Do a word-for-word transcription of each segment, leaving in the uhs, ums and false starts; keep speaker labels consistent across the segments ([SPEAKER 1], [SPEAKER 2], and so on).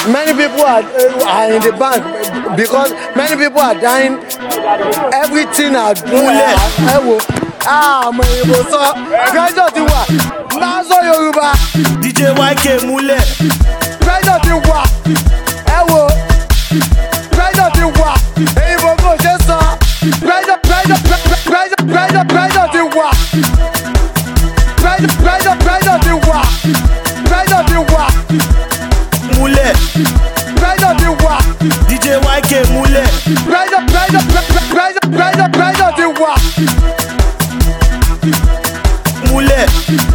[SPEAKER 1] Many people are, uh, are in the bank because many people are dying. Everything are doing. Ẹ wo àmọ́ ìbò sọ pressure ti wà máa sọ Yorùbá.
[SPEAKER 2] D J Y K múlẹ̀.
[SPEAKER 1] Pressure ti wà. Ẹ wo pressure ti wà. Èyí bò kò ṣe sọ. Pressure pressure pressure pressure pressure ti wà. Pressure pressure pressure ti wà. Pressure ti wà.
[SPEAKER 2] Múlẹ̀.
[SPEAKER 1] Pressure ti wà.
[SPEAKER 2] D J Y K múlẹ̀.
[SPEAKER 1] Pressure pressure pressure pressure pressure ti wà.
[SPEAKER 2] Múlẹ̀.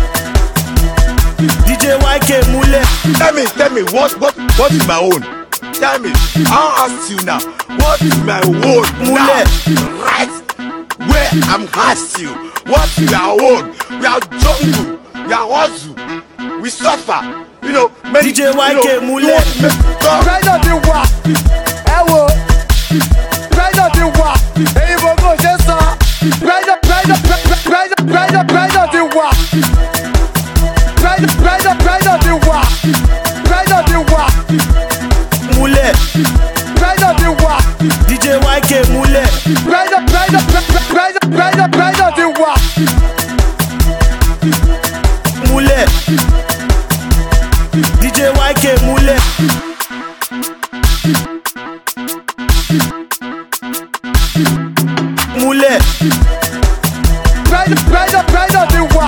[SPEAKER 2] D J Y K múlẹ̀.
[SPEAKER 3] Tell me, tell me, what, what, what is my own? Tell me, I'll ask you now. What is my own
[SPEAKER 2] Múlẹ̀.
[SPEAKER 3] now? Right where I'm asking you. What is our own? We are jungle. We are hustle. We suffer. You know, many,
[SPEAKER 2] D J Y K
[SPEAKER 3] you know,
[SPEAKER 2] múlẹ̀.
[SPEAKER 1] Pressure ti wà. Ẹ wo pressure ti wà. Èyí bò kò ṣe sọ. Pressure pressure pressure pressure pressure ti wà. Pressure pressure pressure ti wà. Pressure ti wà.
[SPEAKER 2] Múlẹ̀.
[SPEAKER 1] Pressure ti wà.
[SPEAKER 2] D J Y K múlẹ̀.
[SPEAKER 1] Pressure pressure pressure pressure pressure ti wà.
[SPEAKER 2] Múlẹ̀. D J Y K múlẹ̀. Múlẹ̀.
[SPEAKER 1] Pressure pressure pressure ti wà.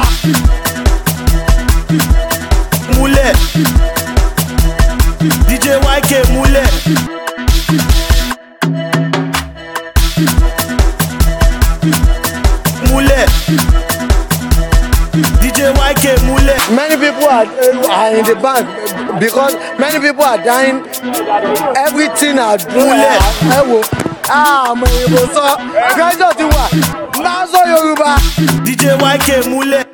[SPEAKER 2] Múlẹ̀. D J Y K múlẹ̀. Múlẹ̀. D J Y K múlẹ̀.
[SPEAKER 1] Many people are, uh, are in the bank because many people are dying. Everything are doing. Ẹ wo àmọ́ ìbò sọ pressure ti wà máa sọ Yorùbá.
[SPEAKER 2] D J Y K múlẹ̀.